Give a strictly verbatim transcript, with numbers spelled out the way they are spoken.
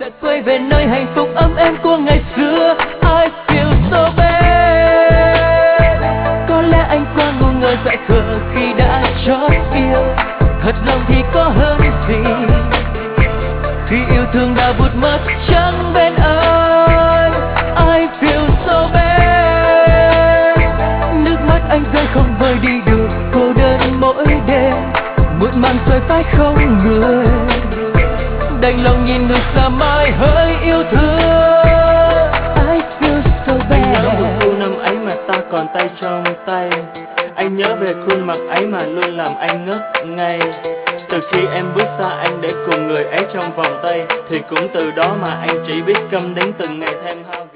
quay về nơi hạnh phúc ấm êm của ngày xưa. I feel so bad. Có lẽ anh quá ngu ngơ dại khờ khi đã chót yêu. Thật lòng thì có hơn gì khi yêu thương đã vụt mất chẳng bên anh. I feel so bad. Nước mắt anh rơi không vơi đi được cô đơn mỗi đêm. Muộn màng rơi phải không người, đành lòng nhìn người xa mãi hơi yêu thương. I feel so bad. Anh nhớ mùa thu năm ấy mà ta còn tay trong tay. Anh nhớ về khuôn mặt ấy mà luôn làm anh ngất ngây. Từ khi em bước xa anh để cùng người ấy trong vòng tay, thì cũng từ đó mà anh chỉ biết câm đến từng ngày thêm hao.